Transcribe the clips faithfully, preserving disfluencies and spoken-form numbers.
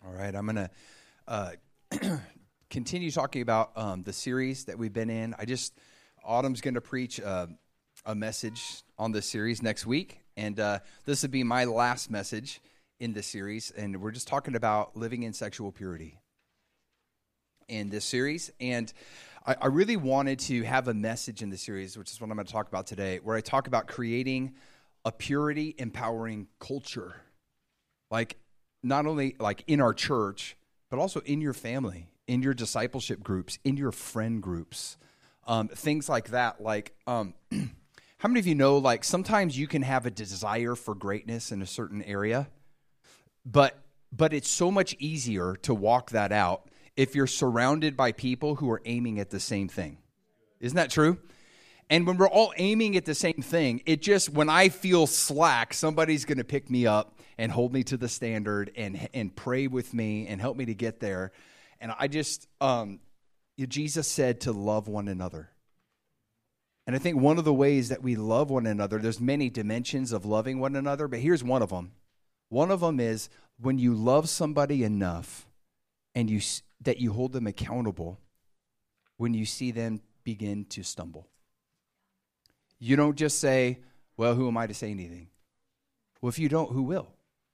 All right, I'm going to uh, continue talking about um, the series that we've been in. I just, Autumn's going to preach uh, a message on this series next week, and uh, this would be my last message in this series, and we're just talking about living in sexual purity in this series, and I, I really wanted to have a message in the series, which is what I'm going to talk about today, where I talk about creating a purity empowering culture, like not only like in our church, but also in your family, in your discipleship groups, in your friend groups, um, things like that. Like, um, how many of you know, like sometimes you can have a desire for greatness in a certain area, but but it's so much easier to walk that out if you're surrounded by people who are aiming at the same thing. Isn't that true? And when we're all aiming at the same thing, it just, when I feel slack, somebody's going to pick me up and hold me to the standard and and pray with me and help me to get there. And I just, um, Jesus said to love one another. And I think one of the ways that we love one another, there's many dimensions of loving one another, but here's one of them. One of them is when you love somebody enough and you that you hold them accountable when you see them begin to stumble. You don't just say, well, who am I to say anything? Well, if you don't, who will?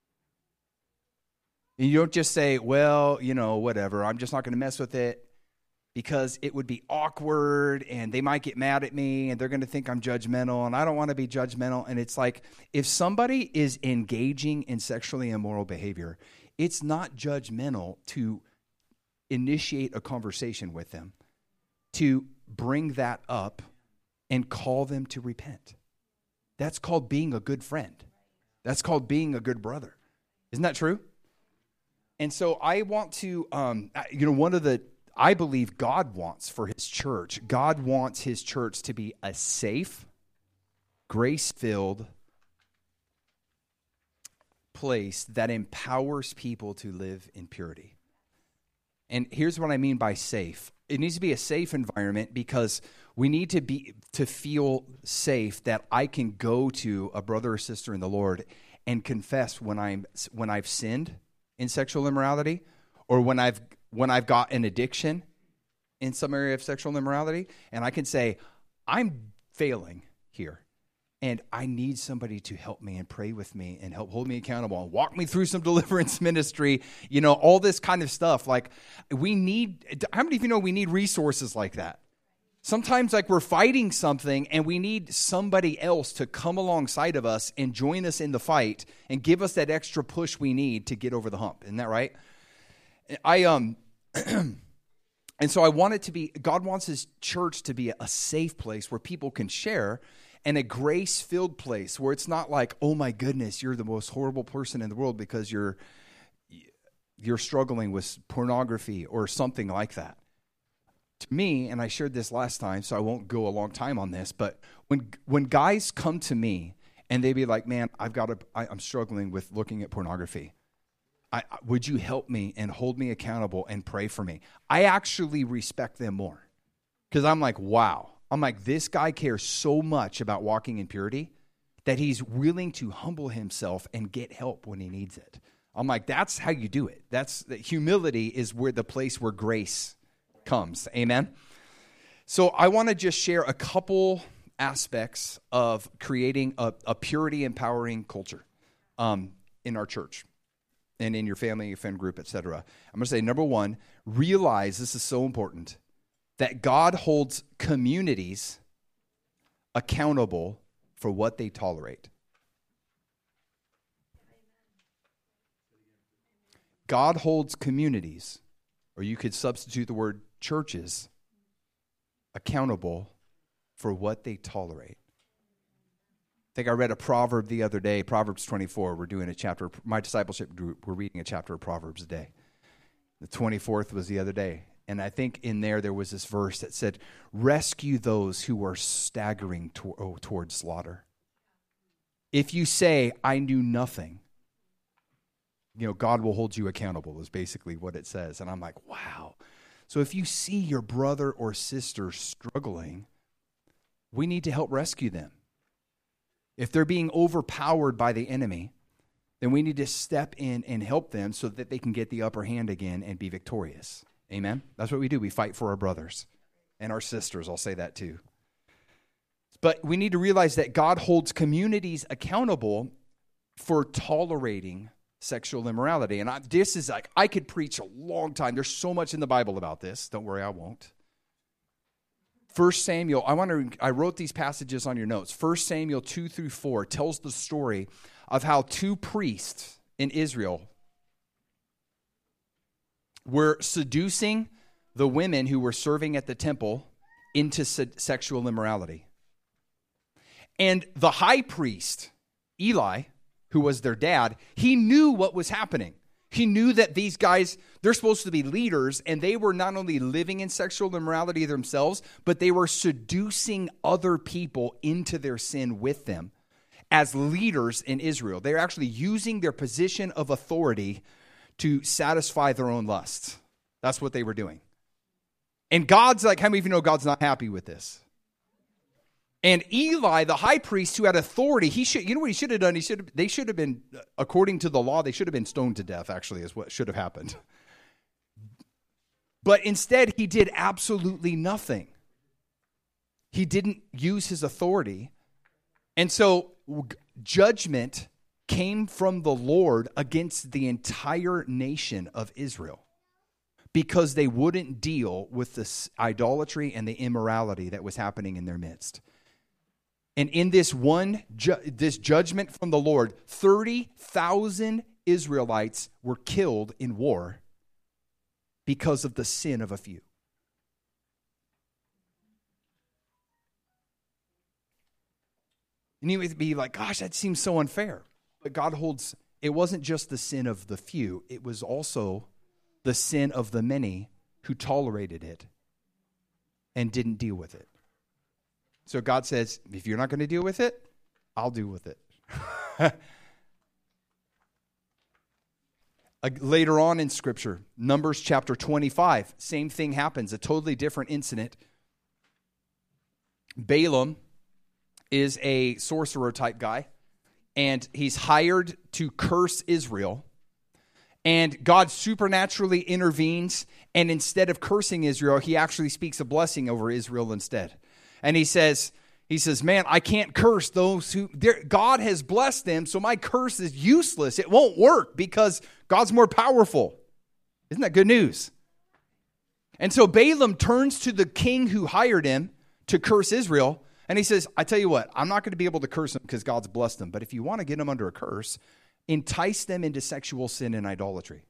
And you don't just say, well, you know, whatever, I'm just not going to mess with it because it would be awkward and they might get mad at me and they're going to think I'm judgmental and I don't want to be judgmental. And it's like, if somebody is engaging in sexually immoral behavior, it's not judgmental to initiate a conversation with them, to bring that up and call them to repent. That's called being a good friend. That's called being a good brother. Isn't that true? And so I want to, um, you know, one of the, I believe God wants for his church, God wants his church to be a safe, grace-filled place that empowers people to live in purity. And here's what I mean by safe. It needs to be a safe environment because we need to be to feel safe that I can go to a brother or sister in the Lord and confess when I'm when I've sinned in sexual immorality, or when I've when I've got an addiction in some area of sexual immorality, and I can say, I'm failing here. And I need somebody to help me and pray with me and help hold me accountable and walk me through some deliverance ministry, you know, all this kind of stuff. Like, we need, how many of you know we need resources like that? Sometimes, like, we're fighting something and we need somebody else to come alongside of us and join us in the fight and give us that extra push we need to get over the hump. Isn't that right? I, um, and so I want it to be, God wants his church to be a safe place where people can share, and a grace-filled place where it's not like, oh my goodness, you're the most horrible person in the world because you're you're struggling with pornography or something like that. To me, and I shared this last time, so I won't go a long time on this, but when when guys come to me and they be like, man, I've got to, I, I'm struggling with looking at pornography. I, would you help me and hold me accountable and pray for me? I actually respect them more because I'm like, wow. I'm like, this guy cares so much about walking in purity that he's willing to humble himself and get help when he needs it. I'm like, that's how you do it. That's humility is where the place where grace comes. Amen. So I want to just share a couple aspects of creating a, a purity empowering culture um, in our church and in your family, your friend group, et cetera. I'm going to say, number one, realize this is so important, that God holds communities accountable for what they tolerate. God holds communities, or you could substitute the word churches, accountable for what they tolerate. I think I read a proverb the other day, Proverbs twenty-four. We're doing a chapter, my discipleship group, we're reading a chapter of Proverbs a day. The twenty-fourth was the other day. And I think in there, there was this verse that said, rescue those who are staggering to- oh, towards slaughter. If you say, I knew nothing, you know, God will hold you accountable is basically what it says. And I'm like, wow. So if you see your brother or sister struggling, we need to help rescue them. If they're being overpowered by the enemy, then we need to step in and help them so that they can get the upper hand again and be victorious. Amen? That's what we do. We fight for our brothers and our sisters. I'll say that too. But we need to realize that God holds communities accountable for tolerating sexual immorality. And I, this is like, I could preach a long time. There's so much in the Bible about this. Don't worry, I won't. First Samuel, I want to, I wrote these passages on your notes. First Samuel two through four tells the story of how two priests in Israel were seducing the women who were serving at the temple into se- sexual immorality. And the high priest, Eli, who was their dad, he knew what was happening. He knew that these guys, they're supposed to be leaders, and they were not only living in sexual immorality themselves, but they were seducing other people into their sin with them as leaders in Israel. They're actually using their position of authority to satisfy their own lusts. That's what they were doing. And God's like, how many of you know God's not happy with this? And Eli, the high priest who had authority, he should, you know what he should have done? He should have, they should have been, according to the law, they should have been stoned to death, actually, is what should have happened. But instead, he did absolutely nothing. He didn't use his authority. And so judgment came from the Lord against the entire nation of Israel because they wouldn't deal with this idolatry and the immorality that was happening in their midst. And in this one, ju- this judgment from the Lord, thirty thousand Israelites were killed in war because of the sin of a few. And you would be like, gosh, that seems so unfair. But God holds, it wasn't just the sin of the few, it was also the sin of the many who tolerated it and didn't deal with it. So God says, if you're not going to deal with it, I'll deal with it. Later on in Scripture, Numbers chapter twenty-five, same thing happens, a totally different incident. Balaam is a sorcerer type guy, and he's hired to curse Israel. And God supernaturally intervenes, and instead of cursing Israel, he actually speaks a blessing over Israel instead. And he says, he says, man, I can't curse those who, God has blessed them, so my curse is useless. It won't work because God's more powerful. Isn't that good news? And so Balaam turns to the king who hired him to curse Israel, and he says, I tell you what, I'm not going to be able to curse them because God's blessed them, but if you want to get them under a curse, entice them into sexual sin and idolatry.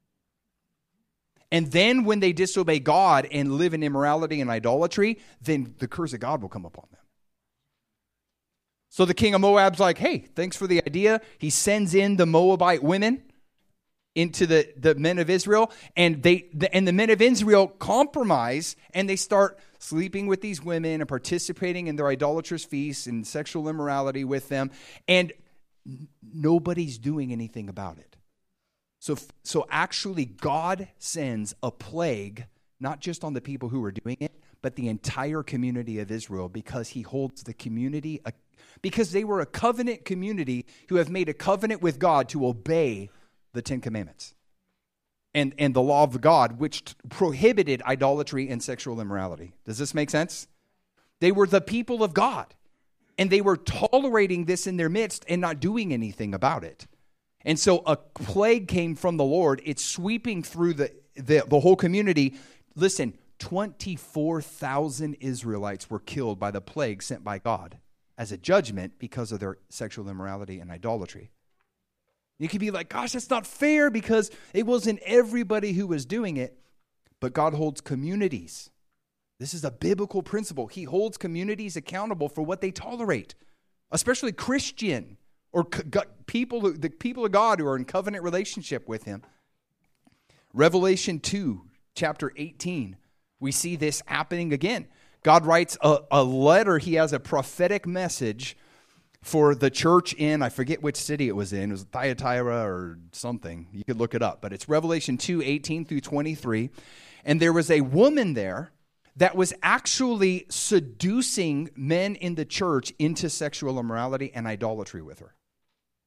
And then when they disobey God and live in immorality and idolatry, then the curse of God will come upon them. So the king of Moab's like, hey, thanks for the idea. He sends in the Moabite women into the, the men of Israel, and they the, and the men of Israel compromise, and they start sleeping with these women and participating in their idolatrous feasts and sexual immorality with them, and n- nobody's doing anything about it. So, so actually, God sends a plague, not just on the people who are doing it, but the entire community of Israel, because he holds the community, because they were a covenant community who have made a covenant with God to obey the Ten Commandments and, and the law of God, which t- prohibited idolatry and sexual immorality. Does this make sense? They were the people of God, and they were tolerating this in their midst and not doing anything about it. And so a plague came from the Lord. It's sweeping through the, the, the whole community. Listen, twenty-four thousand Israelites were killed by the plague sent by God as a judgment because of their sexual immorality and idolatry. You could be like, gosh, that's not fair because it wasn't everybody who was doing it, but God holds communities. This is a biblical principle. He holds communities accountable for what they tolerate, especially Christian or people, the people of God who are in covenant relationship with him. Revelation two, chapter eighteen, we see this happening again. God writes a, a letter. He has a prophetic message for the church in, I forget which city it was in. It was Thyatira or something. You could look it up. But it's Revelation two, eighteen through twenty-three. And there was a woman there that was actually seducing men in the church into sexual immorality and idolatry with her.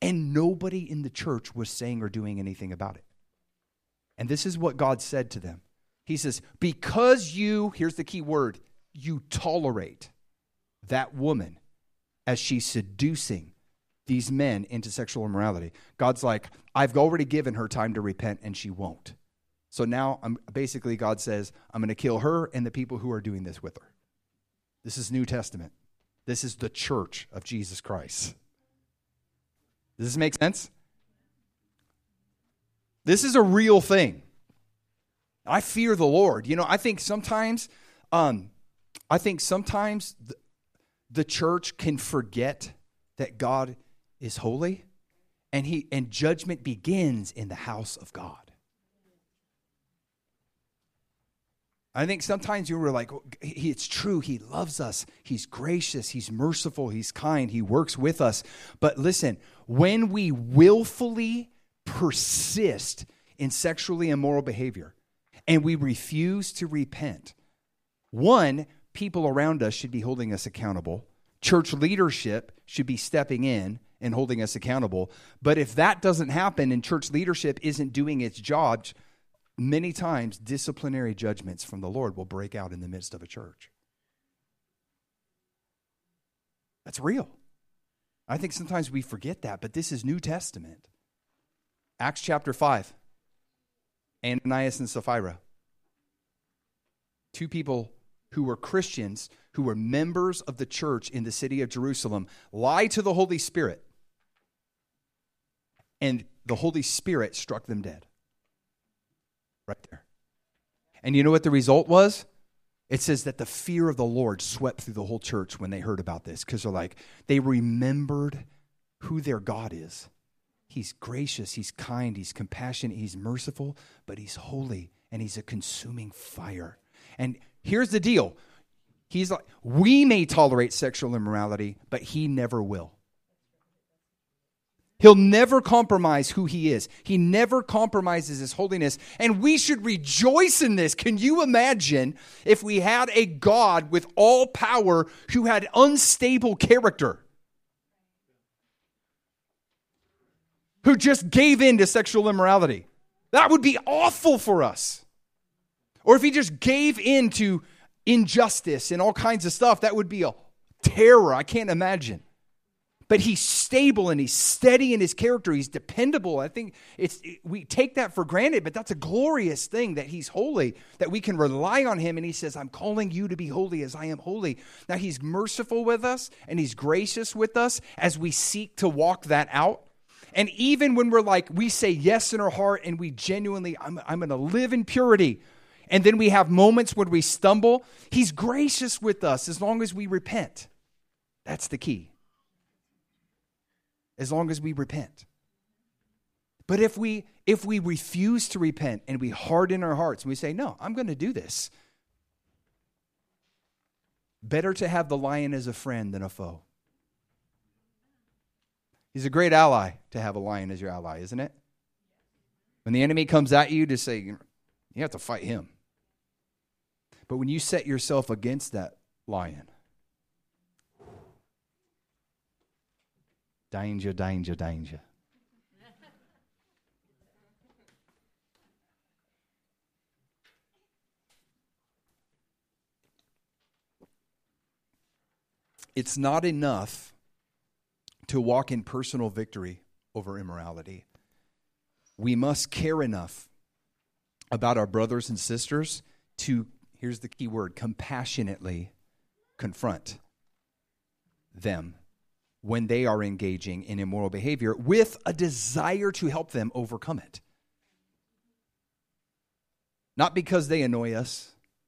And nobody in the church was saying or doing anything about it. And this is what God said to them. He says, because you, here's the key word, you tolerate that woman as she's seducing these men into sexual immorality. God's like, I've already given her time to repent and she won't. So now I'm basically God says, I'm going to kill her and the people who are doing this with her. This is New Testament. This is the church of Jesus Christ. Does this make sense? This is a real thing. I fear the Lord. You know, I think sometimes, um, I think sometimes the, the church can forget that God is holy, and he and judgment begins in the house of God. I think sometimes you were like, he, it's true, he loves us, he's gracious, he's merciful, he's kind, he works with us. But listen, when we willfully persist in sexually immoral behavior and we refuse to repent, one, people around us should be holding us accountable. Church leadership should be stepping in and holding us accountable. But if that doesn't happen and church leadership isn't doing its job, many times disciplinary judgments from the Lord will break out in the midst of a church. That's real. I think sometimes we forget that, but this is New Testament. Acts chapter five. Ananias and Sapphira. Two people who were Christians, who were members of the church in the city of Jerusalem, lied to the Holy Spirit. And the Holy Spirit struck them dead. Right there. And you know what the result was? It says that the fear of the Lord swept through the whole church when they heard about this, because they're like, they remembered who their God is. He's gracious, he's kind, he's compassionate, he's merciful, but he's holy, and he's a consuming fire. And here's the deal. He's like, we may tolerate sexual immorality, but he never will. He'll never compromise who he is. He never compromises his holiness. And we should rejoice in this. Can you imagine if we had a God with all power who had unstable character, who just gave in to sexual immorality? That would be awful for us. Or if he just gave in to injustice and all kinds of stuff, that would be a terror. I can't imagine. But he's stable and he's steady in his character. He's dependable. I think it's we take that for granted, but that's a glorious thing that he's holy, that we can rely on him. And he says, I'm calling you to be holy as I am holy. Now he's merciful with us and he's gracious with us as we seek to walk that out. And even when we're like, we say yes in our heart and we genuinely, I'm, I'm going to live in purity. And then we have moments when we stumble. He's gracious with us as long as we repent. That's the key. As long as we repent. But if we if we refuse to repent and we harden our hearts and we say, no, I'm going to do this. Better to have the lion as a friend than a foe. He's a great ally to have a lion as your ally, isn't it? When the enemy comes at you, to say, you have to fight him. But when you set yourself against that lion, danger, danger, danger. It's not enough to walk in personal victory over immorality. We must care enough about our brothers and sisters to, here's the key word, compassionately confront them when they are engaging in immoral behavior with a desire to help them overcome it. Not because they annoy us.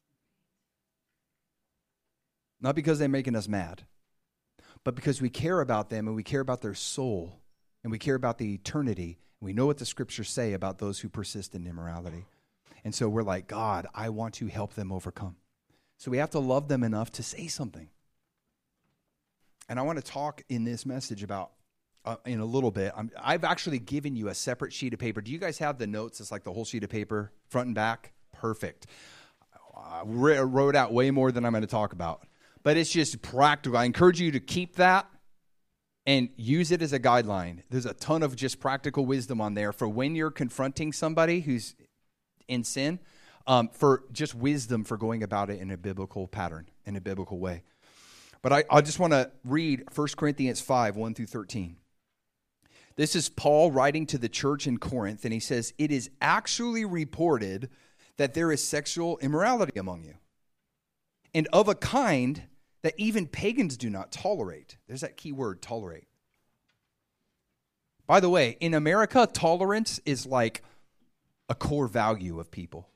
Not because they're making us mad. But because we care about them and we care about their soul and we care about the eternity. And we know what the scriptures say about those who persist in immorality. And so we're like, God, I want to help them overcome. So we have to love them enough to say something. And I want to talk in this message about, uh, in a little bit, I'm, I've actually given you a separate sheet of paper. Do you guys have the notes? It's like the whole sheet of paper, front and back? Perfect. I wrote out way more than I'm going to talk about. But it's just practical. I encourage you to keep that. and use it as a guideline. There's a ton of just practical wisdom on there for when you're confronting somebody who's in sin, um, for just wisdom for going about it in a biblical pattern, in a biblical way. But I, I just want to read First Corinthians five, one through thirteen. This is Paul writing to the church in Corinth, and he says, "It is actually reported that there is sexual immorality among you, and of a kind that even pagans do not tolerate." There's that key word, tolerate. By the way, in America, tolerance is like a core value of people.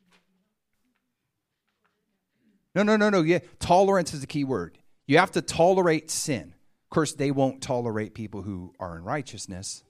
No, no, no, no. Yeah, tolerance is the key word. You have to tolerate sin. Of course, they won't tolerate people who are in righteousness.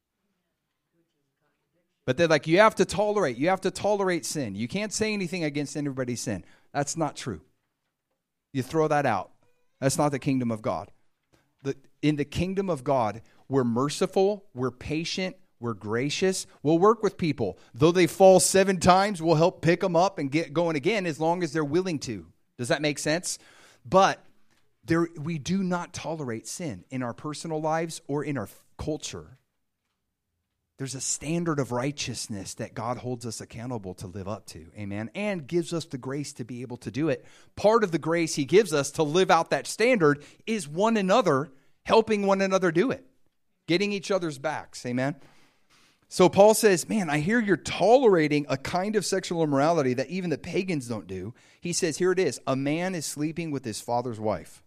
But they're like, you have to tolerate. You have to tolerate sin. You can't say anything against anybody's sin. That's not true. You throw that out. That's not the kingdom of God. The, in the kingdom of God, we're merciful, we're patient, we're gracious. We'll work with people. Though they fall seven times, we'll help pick them up and get going again as long as they're willing to. Does that make sense? But there, we do not tolerate sin in our personal lives or in our culture. There's a standard of righteousness that God holds us accountable to live up to, amen, and gives us the grace to be able to do it. Part of the grace he gives us to live out that standard is one another, helping one another do it, getting each other's backs, amen. So Paul says, man, I hear you're tolerating a kind of sexual immorality that even the pagans don't do. He says, here it is, a man is sleeping with his father's wife.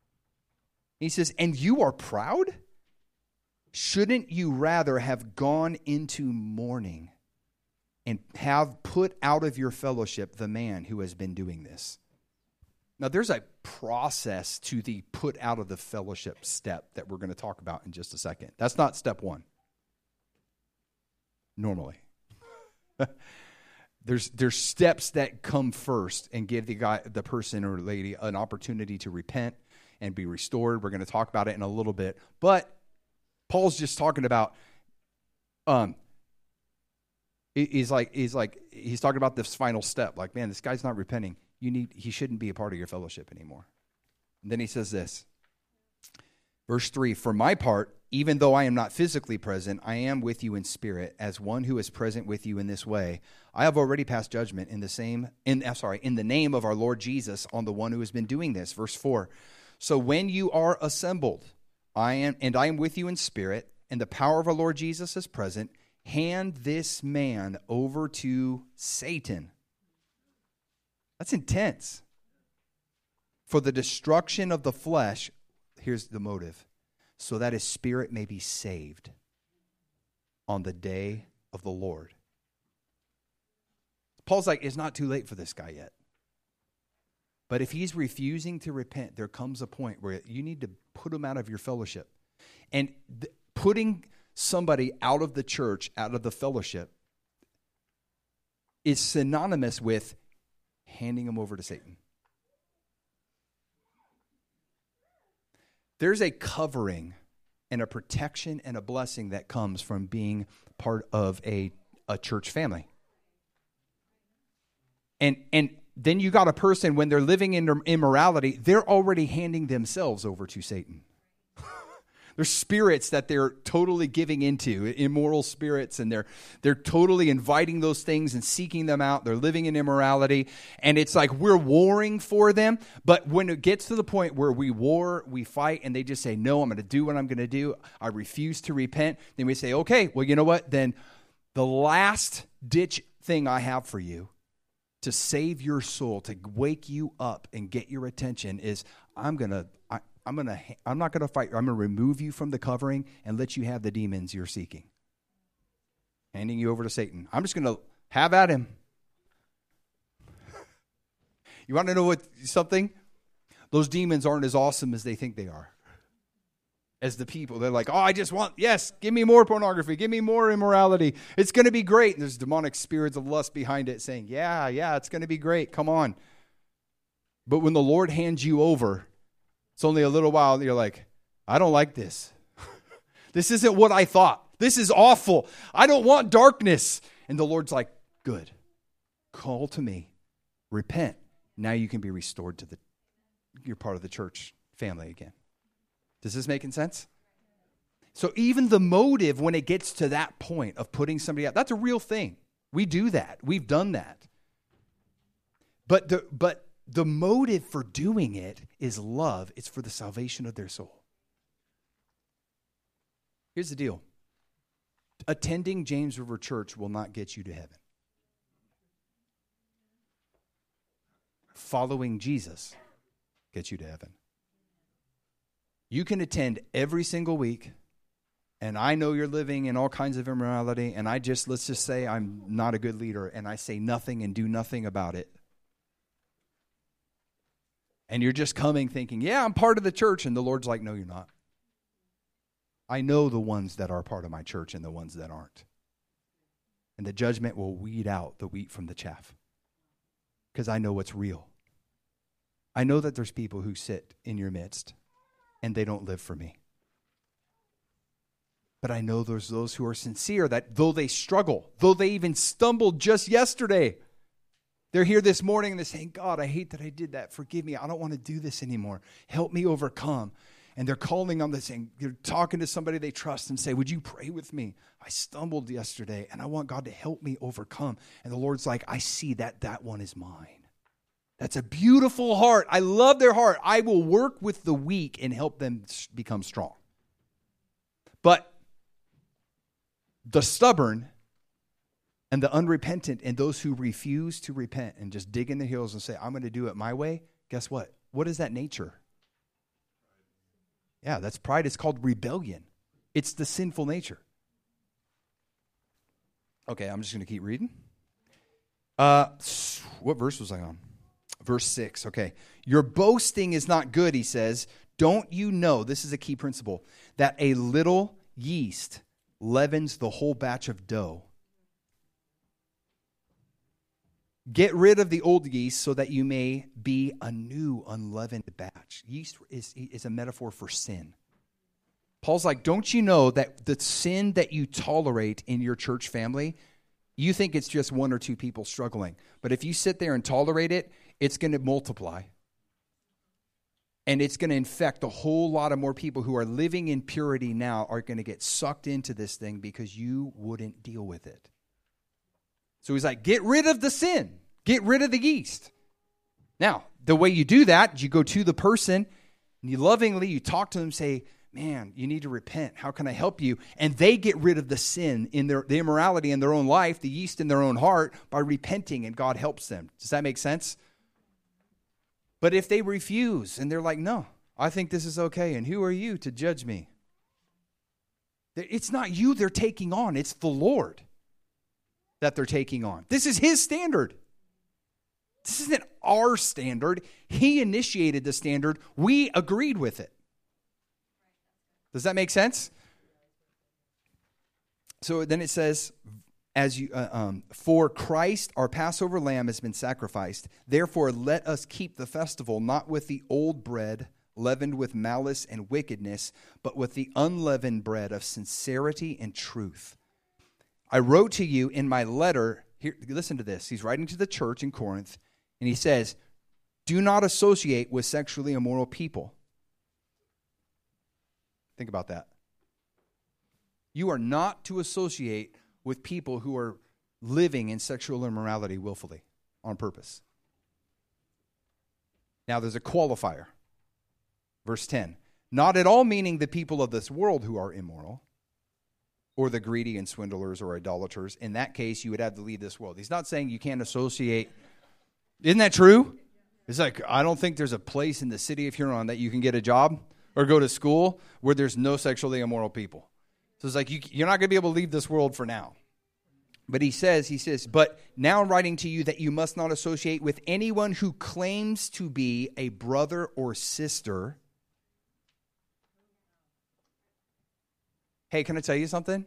He says, and you are proud? Shouldn't you rather have gone into mourning and have put out of your fellowship the man who has been doing this? Now, there's a process to the put out of the fellowship step that we're going to talk about in just a second. That's not step one. Normally. there's there's steps that come first and give the guy, the person or lady an opportunity to repent and be restored. We're going to talk about it in a little bit. But Paul's just talking about, um, he's like, he's like, he's talking about this final step. Like, man, this guy's not repenting. You need, he shouldn't be a part of your fellowship anymore. And then he says this, verse three, for my part, even though I am not physically present, I am with you in spirit, as one who is present with you in this way. I have already passed judgment in the same, in, I'm sorry, in the name of our Lord Jesus on the one who has been doing this. Verse four, so when you are assembled, I am, and I am with you in spirit, and the power of our Lord Jesus is present. Hand this man over to Satan. That's intense. For the destruction of the flesh, here's the motive, so that his spirit may be saved on the day of the Lord. Paul's like, it's not too late for this guy yet. But if he's refusing to repent, there comes a point where you need to put him out of your fellowship. And th- putting somebody out of the church, out of the fellowship, is synonymous with handing him over to Satan. There's a covering and a protection and a blessing that comes from being part of a, a church family. And and then you got a person, when they're living in immorality, they're already handing themselves over to Satan. There's spirits that they're totally giving into, immoral spirits, and they're they're totally inviting those things and seeking them out. They're living in immorality, and it's like we're warring for them. But when it gets to the point where we war, we fight, and they just say, no, I'm going to do what I'm going to do. I refuse to repent. Then we say, okay, well, you know what? Then the last ditch thing I have for you to save your soul, to wake you up and get your attention is I'm going to... I'm gonna. I'm not gonna fight. I'm gonna remove you from the covering and let you have the demons you're seeking. Handing you over to Satan. I'm just gonna have at him. You want to know what something? Those demons aren't as awesome as they think they are. As the people, they're like, oh, I just want, yes, give me more pornography, give me more immorality. It's gonna be great. And there's demonic spirits of lust behind it, saying, yeah, yeah, it's gonna be great. Come on. But when the Lord hands you over, it's only a little while that you're like, I don't like this. This isn't what I thought. This is awful. I don't want darkness. And the Lord's like, good. Call to me. Repent. Now you can be restored to the, you're part of the church family again. Does this make sense? So even the motive, when it gets to that point of putting somebody out, that's a real thing. We do that. We've done that. But the, but the motive for doing it is love. It's for the salvation of their soul. Here's the deal. Attending James River Church will not get you to heaven. Following Jesus gets you to heaven. You can attend every single week, and I know you're living in all kinds of immorality, and I just, let's just say I'm not a good leader, and I say nothing and do nothing about it. And you're just coming thinking, yeah, I'm part of the church, and the Lord's like, no, you're not. I know the ones that are part of my church and the ones that aren't. And the judgment will weed out the wheat from the chaff. Because I know what's real. I know that there's people who sit in your midst and they don't live for me. But I know there's those who are sincere that though they struggle, though they even stumbled just yesterday, they're here this morning and they're saying, God, I hate that I did that. Forgive me. I don't want to do this anymore. Help me overcome. And they're calling on this, saying, they're talking to somebody they trust and say, would you pray with me? I stumbled yesterday and I want God to help me overcome. And the Lord's like, I see that that one is mine. That's a beautiful heart. I love their heart. I will work with the weak and help them become strong. But the stubborn and the unrepentant and those who refuse to repent and just dig in their heels and say, I'm going to do it my way, guess what? What is that nature? Yeah, that's pride. It's called rebellion. It's the sinful nature. Okay, I'm just going to keep reading. Uh, what verse was I on? Verse six, okay. Your boasting is not good, he says. Don't you know, this is a key principle, that a little yeast leavens the whole batch of dough. Get rid of the old yeast so that you may be a new unleavened batch. Yeast is, is a metaphor for sin. Paul's like, don't you know that the sin that you tolerate in your church family, you think it's just one or two people struggling. But if you sit there and tolerate it, it's going to multiply. And it's going to infect a whole lot of more people who are living in purity now are going to get sucked into this thing because you wouldn't deal with it. So he's like, get rid of the sin. Get rid of the yeast. Now, the way you do that is you go to the person and you lovingly, you talk to them and say, man, you need to repent. How can I help you? And they get rid of the sin in their the immorality in their own life, the yeast in their own heart by repenting, and God helps them. Does that make sense? But if they refuse and they're like, no, I think this is okay, and who are you to judge me? It's not you they're taking on. It's the Lord that they're taking on. This is his standard. This isn't our standard. He initiated the standard. We agreed with it. Does that make sense? So then it says, as you, uh, um, for Christ, our Passover lamb, has been sacrificed. Therefore, let us keep the festival, not with the old bread, leavened with malice and wickedness, but with the unleavened bread of sincerity and truth. I wrote to you in my letter, here, listen to this. He's writing to the church in Corinth, and he says, do not associate with sexually immoral people. Think about that. You are not to associate with people who are living in sexual immorality willfully, on purpose. Now there's a qualifier. Verse ten. Not at all meaning the people of this world who are immoral, or the greedy and swindlers or idolaters. In that case, you would have to leave this world. He's not saying you can't associate. Isn't that true? It's like, I don't think there's a place in the city of Huron that you can get a job or go to school where there's no sexually immoral people. So it's like, you, you're not going to be able to leave this world for now. But he says, he says, but now I'm writing to you that you must not associate with anyone who claims to be a brother or sister. Hey, can I tell you something?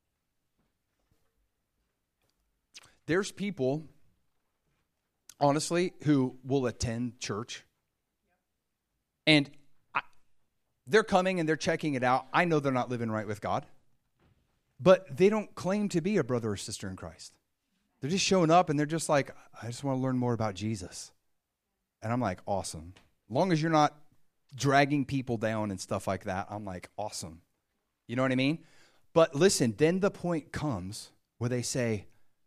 There's people, honestly, who will attend church. And I, they're coming and they're checking it out. I know they're not living right with God. But they don't claim to be a brother or sister in Christ. They're just showing up and they're just like, I just want to learn more about Jesus. And I'm like, awesome. As long as you're not dragging people down and stuff like that, I'm like, awesome. You know what I mean? But listen, then the point comes where they say,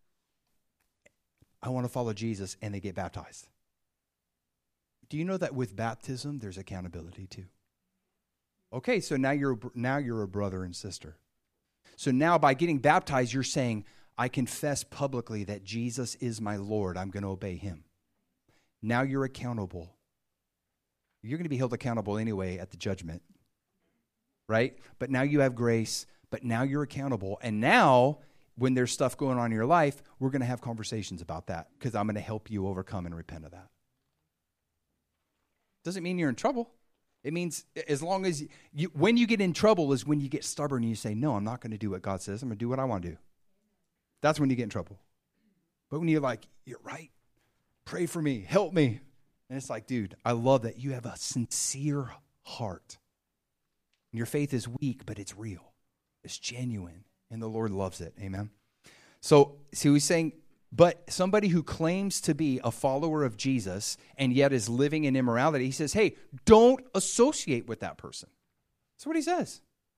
I want to follow Jesus, and they get baptized. Do you know that with baptism, there's accountability too? Okay, so now you're now you're a brother and sister. So now by getting baptized, you're saying, I confess publicly that Jesus is my Lord. I'm going to obey him. Now you're accountable. You're going to be held accountable anyway at the judgment, right? But now you have grace, but now you're accountable. And now, when there's stuff going on in your life, we're going to have conversations about that because I'm going to help you overcome and repent of that. Doesn't mean you're in trouble. It means as long as you, when you get in trouble is when you get stubborn and you say, no, I'm not going to do what God says. I'm going to do what I want to do. That's when you get in trouble. But when you're like, you're right, pray for me, help me. And it's like, dude, I love that you have a sincere heart. Your faith is weak, but it's real. It's genuine. And the Lord loves it. Amen. So, see, he's saying, but somebody who claims to be a follower of Jesus and yet is living in immorality, he says, hey, don't associate with that person. That's what he says.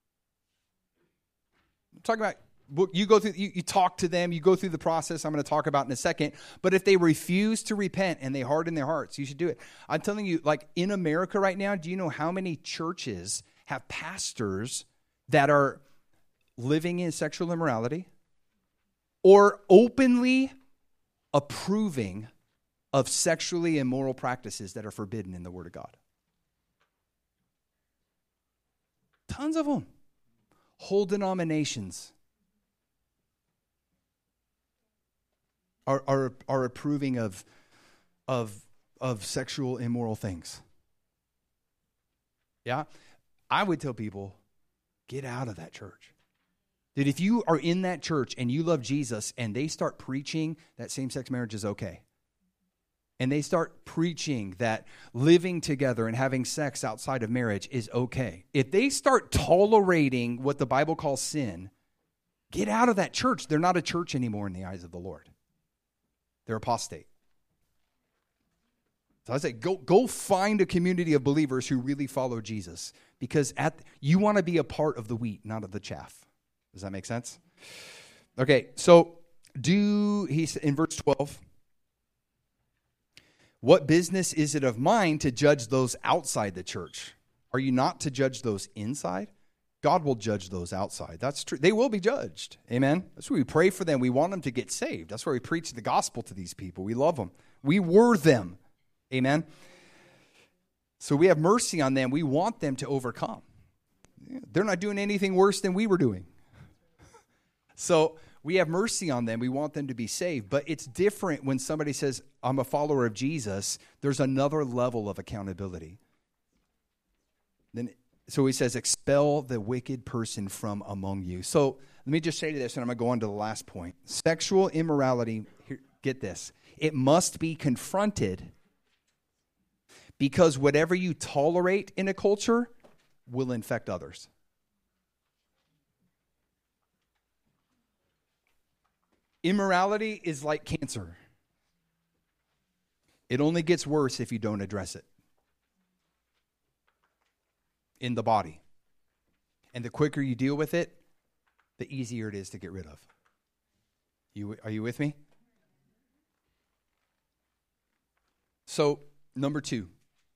I'm talking about, you go through, you, you talk to them, you go through the process I'm going to talk about in a second. But if they refuse to repent and they harden their hearts, you should do it. I'm telling you, like in America right now, do you know how many churches have pastors that are living in sexual immorality or openly approving of sexually immoral practices that are forbidden in the Word of God? Tons of them. Whole denominations are are, are approving of, of, of sexual immoral things. Yeah? I would tell people, get out of that church. That if you are in that church and you love Jesus and they start preaching that same-sex marriage is okay, and they start preaching that living together and having sex outside of marriage is okay, if they start tolerating what the Bible calls sin, get out of that church. They're not a church anymore in the eyes of the Lord. They're apostate. So I say, go go find a community of believers who really follow Jesus, because at you want to be a part of the wheat, not of the chaff. Does that make sense? Okay, so do, he's in verse twelve, what business is it of mine to judge those outside the church? Are you not to judge those inside? God will judge those outside. That's true. They will be judged. Amen? That's why we pray for them. We want them to get saved. That's why we preach the gospel to these people. We love them. We were them. Amen? So we have mercy on them. We want them to overcome. They're not doing anything worse than we were doing. So we have mercy on them. We want them to be saved. But it's different when somebody says, I'm a follower of Jesus. There's another level of accountability. Then, so he says, expel the wicked person from among you. So let me just say to this, and I'm going to go on to the last point. Sexual immorality, here, get this, it must be confronted, because whatever you tolerate in a culture will infect others. Immorality is like cancer. It only gets worse if you don't address it in the body. And the quicker you deal with it, the easier it is to get rid of. You, are you with me? So, number two,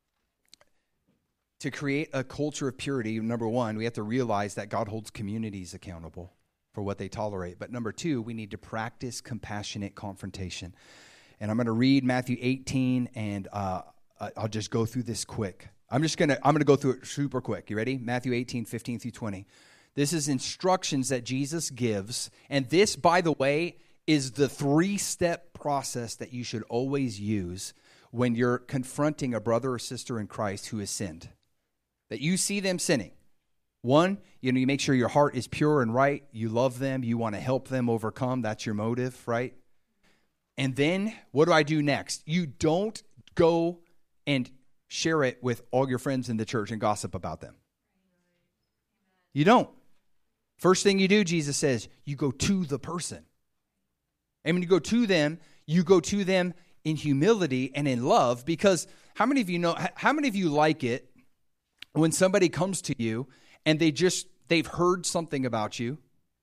to create a culture of purity, number one, we have to realize that God holds communities accountable for what they tolerate. But number two, we need to practice compassionate confrontation. And I'm going to read Matthew eighteen, and uh, I'll just go through this quick. I'm just going to I'm going to go through it super quick. You ready? Matthew eighteen, fifteen through twenty. This is instructions that Jesus gives. And this, by the way, is the three-step process that you should always use when you're confronting a brother or sister in Christ who has sinned. That you see them sinning. One, you know, you make sure your heart is pure and right. You love them. You want to help them overcome. That's your motive, right? And then, what do I do next? You don't go and share it with all your friends in the church and gossip about them. You don't. First thing you do, Jesus says, you go to the person. And when you go to them, you go to them in humility and in love, because how many of you know, how many of you like it when somebody comes to you and they just, they've heard something about you,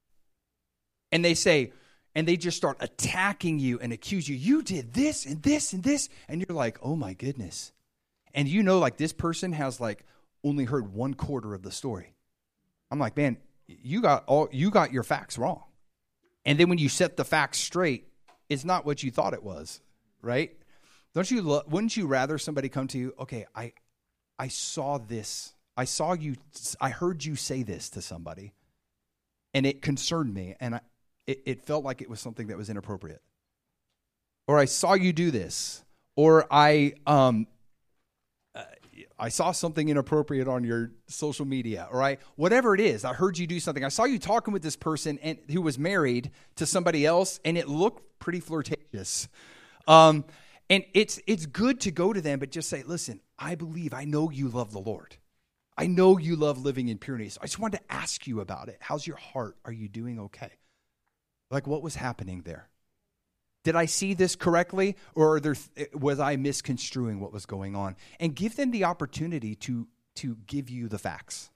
and they say, and they just start attacking you and accuse you. You did this and this and this. And you're like, oh my goodness. And you know, like this person has like only heard one quarter of the story. I'm like, man, you got all, you got your facts wrong. And then when you set the facts straight, it's not what you thought it was, right? Don't you, lo- wouldn't you rather somebody come to you, okay, I, I saw this. I saw you, I heard you say this to somebody, and it concerned me, and I, It, it felt like it was something that was inappropriate. Or I saw you do this. Or I um, uh, I saw something inappropriate on your social media. Or I, whatever it is, I heard you do something. I saw you talking with this person and who was married to somebody else, and it looked pretty flirtatious. Um, and it's it's good to go to them, but just say, listen, I believe, I know you love the Lord. I know you love living in purity. So I just wanted to ask you about it. How's your heart? Are you doing okay? Like, what was happening there? Did I see this correctly, or there, was I misconstruing what was going on? And give them the opportunity to, to give you the facts.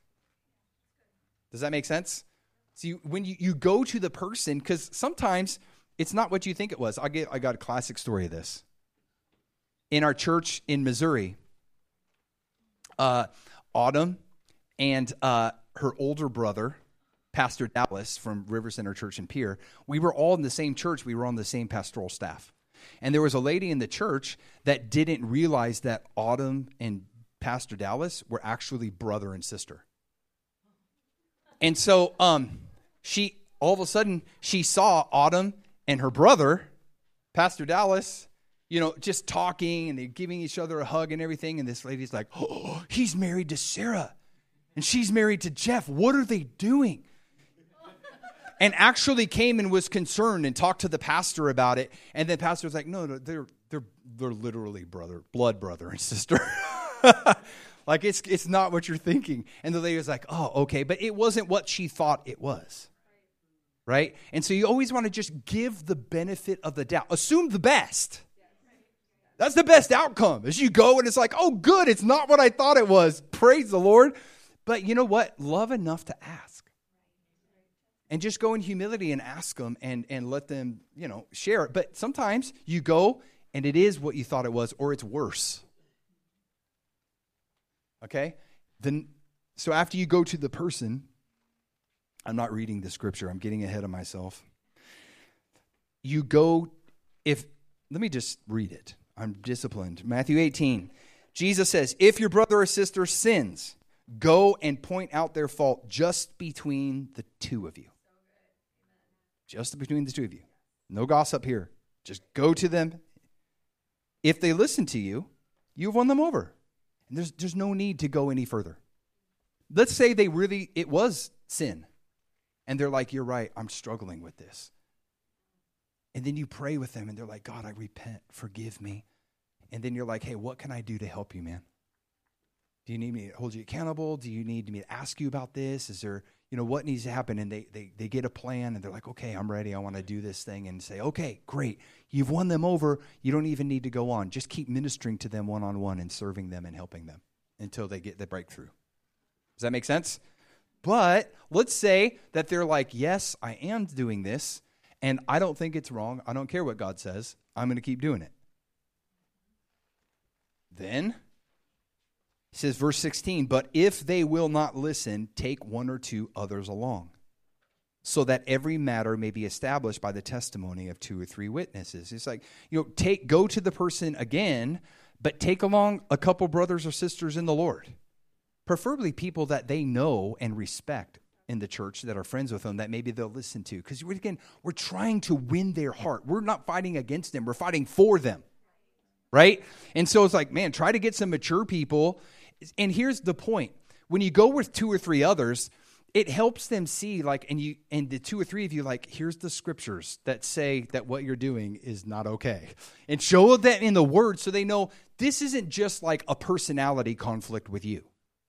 Does that make sense? See, when you, you go to the person, because sometimes it's not what you think it was. I get I got a classic story of this. In our church in Missouri, uh, Autumn and uh, her older brother, Pastor Dallas from River Center Church in Pierre, we were all in the same church. We were on the same pastoral staff. And there was a lady in the church that didn't realize that Autumn and Pastor Dallas were actually brother and sister. And so um, she, all of a sudden, she saw Autumn and her brother, Pastor Dallas, you know, just talking, and they're giving each other a hug and everything. And this lady's like, oh, he's married to Sarah, and she's married to Jeff. What are they doing? And actually came and was concerned and talked to the pastor about it. And the pastor was like, no, no, they're they're they're literally brother, blood brother and sister. Like it's it's not what you're thinking. And the lady was like, oh, okay. But it wasn't what she thought it was. Right? And so you always want to just give the benefit of the doubt. Assume the best. That's the best outcome. As you go and it's like, oh, good. It's not what I thought it was. Praise the Lord. But you know what? Love enough to ask. And just go in humility and ask them and, and let them, you know, share it. But sometimes you go and it is what you thought it was, or it's worse. Okay? Then, so after you go to the person, I'm not reading the scripture. I'm getting ahead of myself. You go, if, let me just read it. I'm disciplined. Matthew eighteen. Jesus says, if your brother or sister sins, go and point out their fault just between the two of you. Just between the two of you. No gossip here. Just go to them. If they listen to you, you've won them over. And there's there's no need to go any further. Let's say they really, it was sin. And they're like, you're right, I'm struggling with this. And then you pray with them and they're like, God, I repent, forgive me. And then you're like, hey, what can I do to help you, man? Do you need me to hold you accountable? Do you need me to ask you about this? Is there, you know, what needs to happen? And they they they get a plan and they're like, okay, I'm ready. I want to do this thing. And say, okay, great. You've won them over. You don't even need to go on. Just keep ministering to them one-on-one and serving them and helping them until they get the breakthrough. Does that make sense? But let's say that they're like, yes, I am doing this, and I don't think it's wrong. I don't care what God says. I'm going to keep doing it. Then, it says, verse sixteen, but if they will not listen, take one or two others along, so that every matter may be established by the testimony of two or three witnesses. It's like, you know, take go to the person again, but take along a couple brothers or sisters in the Lord. Preferably people that they know and respect in the church that are friends with them that maybe they'll listen to. Because, again, we're trying to win their heart. We're not fighting against them. We're fighting for them, right? And so it's like, man, try to get some mature people. And here's the point. When you go with two or three others, it helps them see, like, and you and the two or three of you, like, here's the scriptures that say that what you're doing is not okay. And show them in the word so they know this isn't just like a personality conflict with you.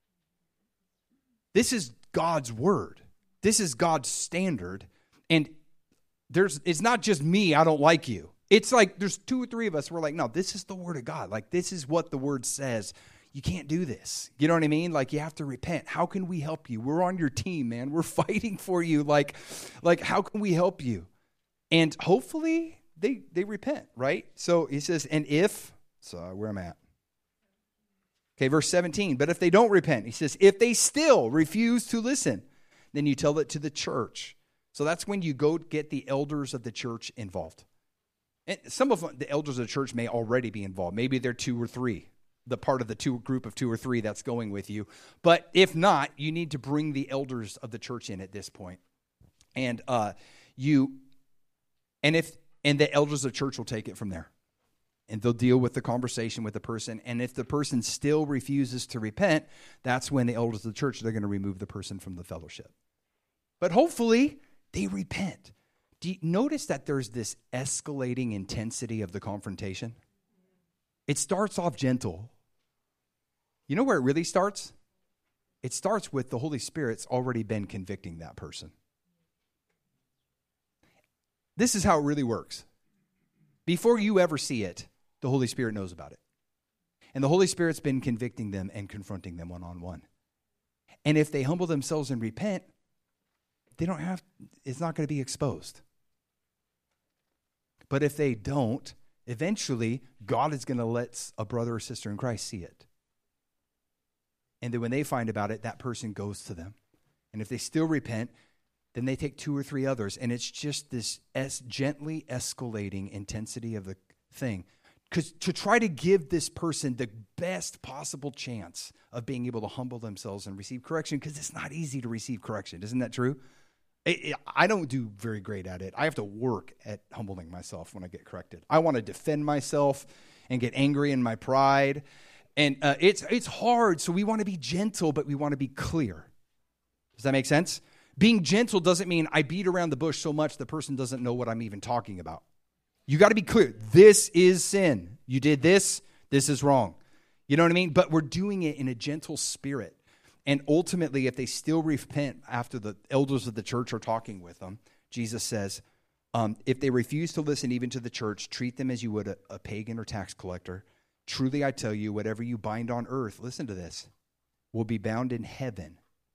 This is God's word. This is God's standard. And there's it's not just me, I don't like you. It's like there's two or three of us, we're like, no, this is the word of God. Like, this is what the word says. you can't do this. You know what I mean? Like, you have to repent. How can we help you? We're on your team, man. We're fighting for you. Like, like how can we help you? And hopefully they they repent, right? So he says, and if, so where am I at? Okay, verse seventeen, but if they don't repent, he says, if they still refuse to listen, then you tell it to the church. So that's when you go get the elders of the church involved. And some of the elders of the church may already be involved. Maybe they're two or three, the part of the two group of two or three that's going with you. But if not, you need to bring the elders of the church in at this point. And uh, you, and if, and the elders of the church will take it from there. And they'll deal with the conversation with the person. And if the person still refuses to repent, that's when the elders of the church, they're going to remove the person from the fellowship. But hopefully they repent. Do you notice that there's this escalating intensity of the confrontation? It starts off gentle. You know where it really starts? It starts with the Holy Spirit's already been convicting that person. This is how it really works. Before you ever see it, the Holy Spirit knows about it. And the Holy Spirit's been convicting them and confronting them one-on-one. And if they humble themselves and repent, they don't have, it's not going to be exposed. But if they don't, eventually, God is going to let a brother or sister in Christ see it. And then when they find about it, that person goes to them. And if they still repent, then they take two or three others. And it's just this es- gently escalating intensity of the thing. Because to try to give this person the best possible chance of being able to humble themselves and receive correction, because it's not easy to receive correction. Isn't that true? It, it, I don't do very great at it. I have to work at humbling myself when I get corrected. I want to defend myself and get angry in my pride. And uh, it's it's hard, so we want to be gentle, but we want to be clear. Does that make sense? Being gentle doesn't mean I beat around the bush so much the person doesn't know what I'm even talking about. You got to be clear. This is sin. You did this. This is wrong. You know what I mean? But we're doing it in a gentle spirit. And ultimately, if they still repent after the elders of the church are talking with them, Jesus says, um, if they refuse to listen even to the church, treat them as you would a, a pagan or tax collector. Truly, I tell you, whatever you bind on earth, listen to this, will be bound in heaven.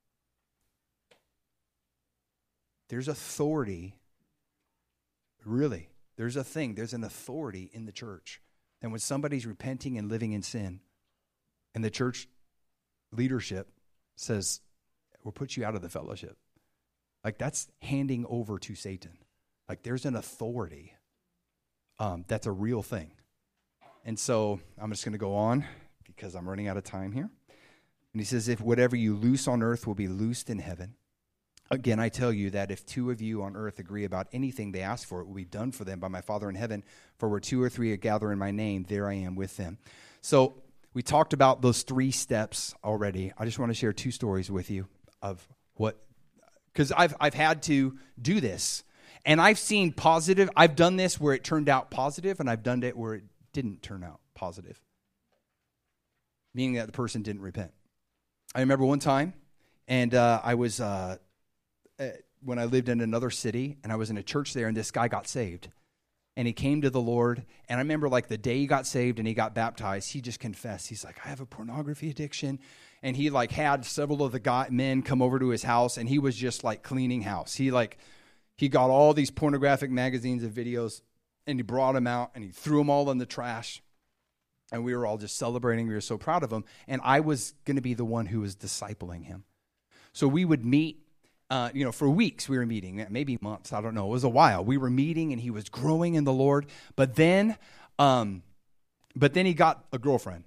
There's authority, really. There's a thing, there's an authority in the church. And when somebody's repenting and living in sin, and the church leadership says, we'll put you out of the fellowship. Like, that's handing over to Satan. Like, there's an authority um, that's a real thing. And so I'm just going to go on because I'm running out of time here. And he says, if whatever you loose on earth will be loosed in heaven. Again, I tell you that if two of you on earth agree about anything they ask for, it will be done for them by my Father in heaven. For where two or three are gathered in my name, there I am with them. So we talked about those three steps already. I just want to share two stories with you of what, because I've I've had to do this. And I've seen positive, I've done this where it turned out positive, and I've done it where it didn't turn out positive. Meaning that the person didn't repent. I remember one time, and uh, I was... Uh, Uh, when I lived in another city, and I was in a church there, and this guy got saved. And he came to the Lord, and I remember like the day he got saved and he got baptized, he just confessed. He's like, I have a pornography addiction. And he like had several of the guy, men come over to his house, and he was just like cleaning house. He like, he got all these pornographic magazines and videos, and he brought them out, and he threw them all in the trash. And we were all just celebrating. We were so proud of him. And I was going to be the one who was discipling him. So we would meet. Uh, you know, for weeks we were meeting, maybe months, I don't know. It was a while. We were meeting, and he was growing in the Lord. But then, um, but then he got a girlfriend.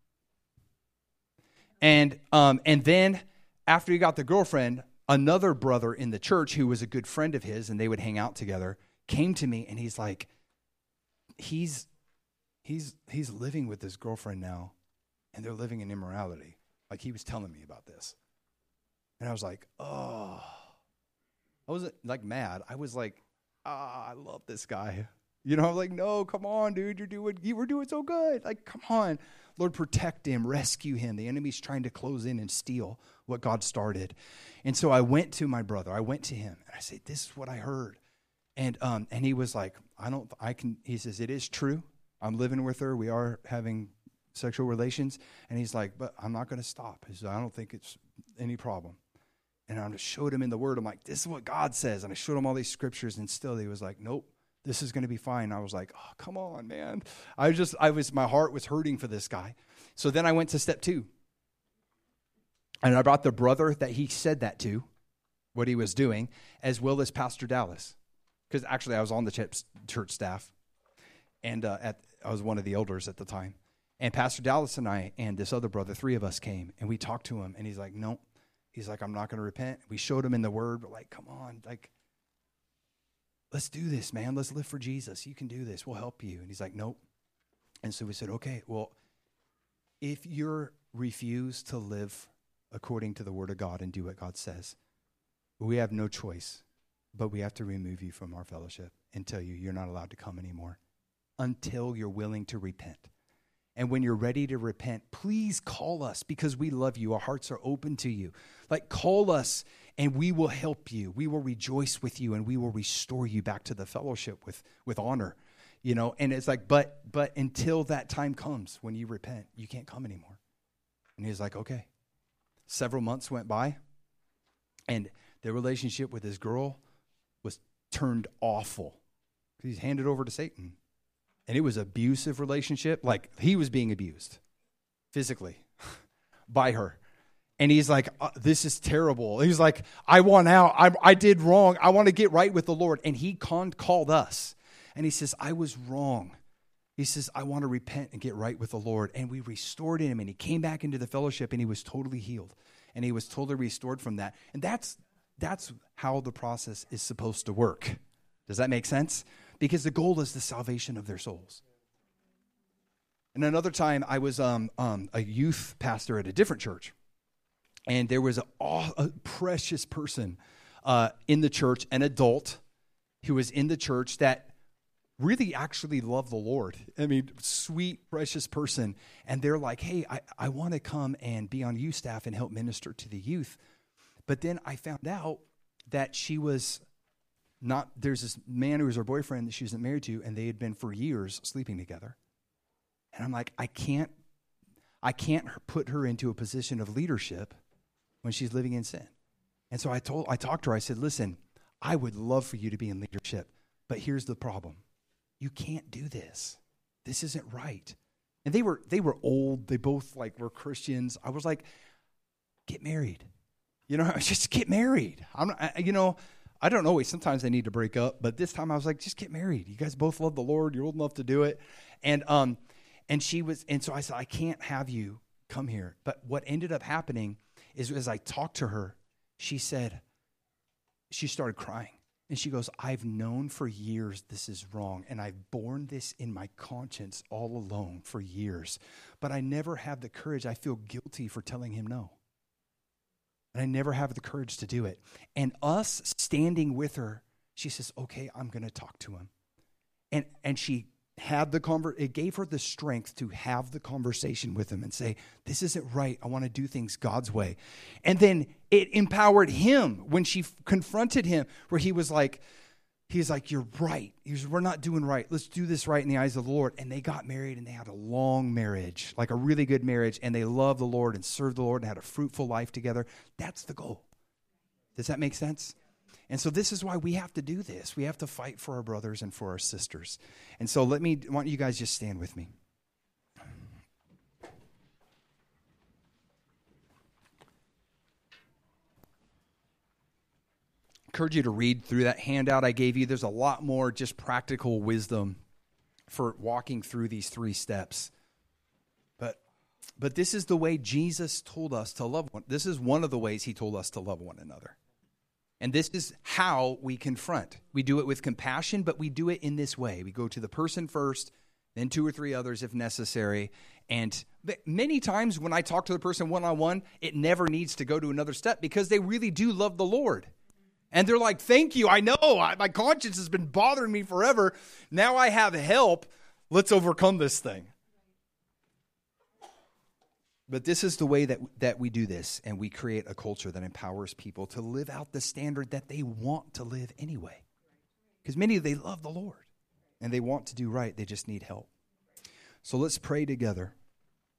And um, and then after he got the girlfriend, another brother in the church who was a good friend of his, and they would hang out together, came to me, and he's like, he's he's he's living with his girlfriend now, and they're living in immorality. Like, he was telling me about this. And I was like, oh, I wasn't like mad. I was like, ah, I love this guy. You know, I was like, no, come on, dude. You're doing, you were doing so good. Like, come on. Lord, protect him, rescue him. The enemy's trying to close in and steal what God started. And so I went to my brother. I went to him, and I said, this is what I heard. And um, and he was like, I don't, I can, he says, it is true. I'm living with her. We are having sexual relations. And he's like, but I'm not going to stop. He said, I don't think it's any problem. And I just showed him in the Word. I'm like, this is what God says. And I showed him all these scriptures, and still he was like, nope, this is going to be fine. I was like, oh, come on, man. I just, I was, my heart was hurting for this guy. So then I went to step two. And I brought the brother that he said that to, what he was doing, as well as Pastor Dallas. Because actually I was on the church staff. And uh, at, I was one of the elders at the time. And Pastor Dallas and I and this other brother, three of us came, and we talked to him. And he's like, no. He's like, I'm not going to repent. We showed him in the Word. We're like, come on, like, let's do this, man. Let's live for Jesus. You can do this. We'll help you. And he's like, nope. And so we said, okay, well, if you're refused to live according to the Word of God and do what God says, we have no choice, but we have to remove you from our fellowship and tell you you're not allowed to come anymore until you're willing to repent. And when you're ready to repent, please call us because we love you. Our hearts are open to you. Like, call us and we will help you. We will rejoice with you and we will restore you back to the fellowship with, with honor. You know, and it's like, but but until that time comes when you repent, you can't come anymore. And he's like, okay. Several months went by and the relationship with his girl was turned awful. He's handed over to Satan. And it was an abusive relationship. Like, he was being abused physically by her. And he's like, uh, this is terrible. He's like, I want out. I, I did wrong. I want to get right with the Lord. And he con- called us. And he says, I was wrong. He says, I want to repent and get right with the Lord. And we restored him. And he came back into the fellowship. And he was totally healed. And he was totally restored from that. And that's that's how the process is supposed to work. Does that make sense? Because the goal is the salvation of their souls. And another time, I was um, um, a youth pastor at a different church. And there was a, a precious person uh, in the church, an adult who was in the church that really actually loved the Lord. I mean, sweet, precious person. And they're like, hey, I, I want to come and be on youth staff and help minister to the youth. But then I found out that she was... Not there's this man who was her boyfriend that she wasn't married to, and they had been for years sleeping together. And I'm like, I can't, I can't put her into a position of leadership when she's living in sin. And so I told, I talked to her. I said, listen, I would love for you to be in leadership, but here's the problem: you can't do this. This isn't right. And they were, they were old. They both like were Christians. I was like, get married. You know, just get married. I'm, I, you know. I don't always, sometimes they need to break up, but this time I was like, just get married. You guys both love the Lord. You're old enough to do it. And um, and she was, and so I said, I can't have you come here. But what ended up happening is as I talked to her, she said, she started crying. And she goes, I've known for years this is wrong, and I've borne this in my conscience all alone for years. But I never have the courage. I feel guilty for telling him no. And I never have the courage to do it. And us standing with her, she says, okay, I'm going to talk to him. And and she had the conver- it gave her the strength to have the conversation with him and say, this isn't right. I want to do things God's way. And then it empowered him when she f- confronted him, where he was like, he's like, you're right. He's, we're not doing right. Let's do this right in the eyes of the Lord. And they got married, and they had a long marriage, like a really good marriage. And they loved the Lord and served the Lord and had a fruitful life together. That's the goal. Does that make sense? And so this is why we have to do this. We have to fight for our brothers and for our sisters. And so let me, why don't you guys just stand with me? Encourage you to read through that handout I gave you. There's a lot more just practical wisdom for walking through these three steps. But but this is the way Jesus told us to love one. This is one of the ways he told us to love one another. And this is how we confront. We do it with compassion, but we do it in this way. We go to the person first, then two or three others if necessary. And many times when I talk to the person one-on-one, it never needs to go to another step because they really do love the Lord. And they're like, thank you. I know I, my conscience has been bothering me forever. Now I have help. Let's overcome this thing. But this is the way that, that we do this, and we create a culture that empowers people to live out the standard that they want to live anyway. Because many, they love the Lord, and they want to do right. They just need help. So let's pray together.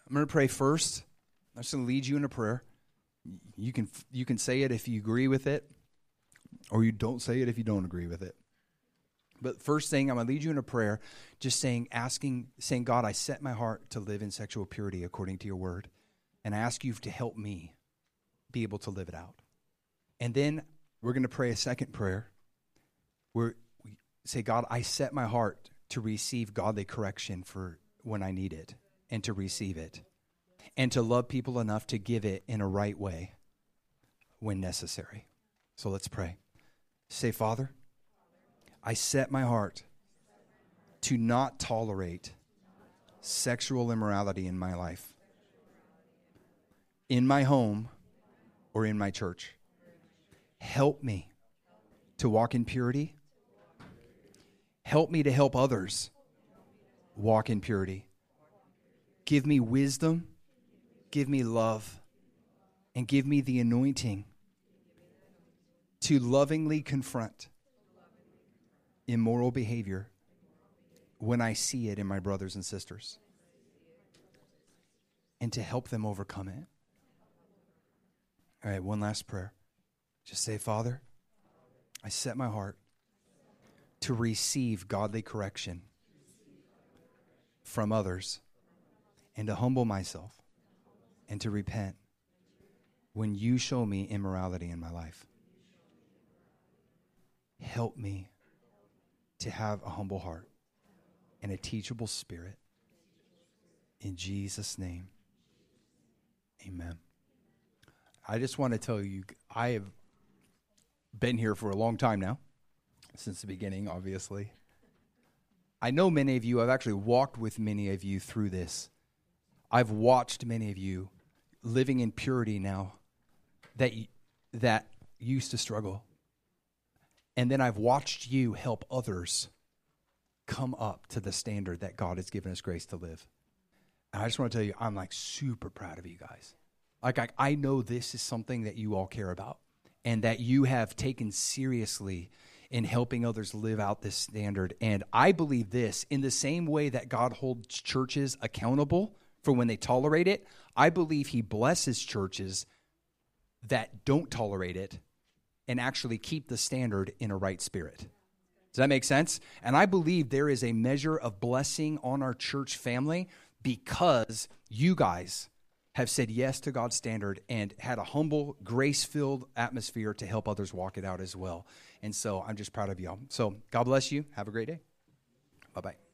I'm going to pray first. I'm just going to lead you in a prayer. You can you can say it if you agree with it, or you don't say it if you don't agree with it. But first thing, I'm going to lead you in a prayer, just saying, asking, saying, God, I set my heart to live in sexual purity according to your word, and I ask you to help me be able to live it out. And then we're going to pray a second prayer where we say, God, I set my heart to receive godly correction for when I need it and to receive it and to love people enough to give it in a right way when necessary. So let's pray. Say, Father, I set my heart to not tolerate sexual immorality in my life, in my home, or in my church. Help me to walk in purity. Help me to help others walk in purity. Give me wisdom, give me love, and give me the anointing to lovingly confront immoral behavior when I see it in my brothers and sisters, and to help them overcome it. All right, one last prayer. Just say, Father, I set my heart to receive godly correction from others and to humble myself and to repent when you show me immorality in my life. Help me to have a humble heart and a teachable spirit. In Jesus' name, amen. I just want to tell you, I have been here for a long time now, since the beginning, obviously. I know many of you, I've actually walked with many of you through this. I've watched many of you living in purity now that that used to struggle. And then I've watched you help others come up to the standard that God has given us grace to live. And I just want to tell you, I'm like super proud of you guys. Like I, I know this is something that you all care about and that you have taken seriously in helping others live out this standard. And I believe this, in the same way that God holds churches accountable for when they tolerate it, I believe he blesses churches that don't tolerate it and actually keep the standard in a right spirit. Does that make sense? And I believe there is a measure of blessing on our church family because you guys have said yes to God's standard and had a humble, grace-filled atmosphere to help others walk it out as well. And so I'm just proud of y'all. So God bless you. Have a great day. Bye-bye.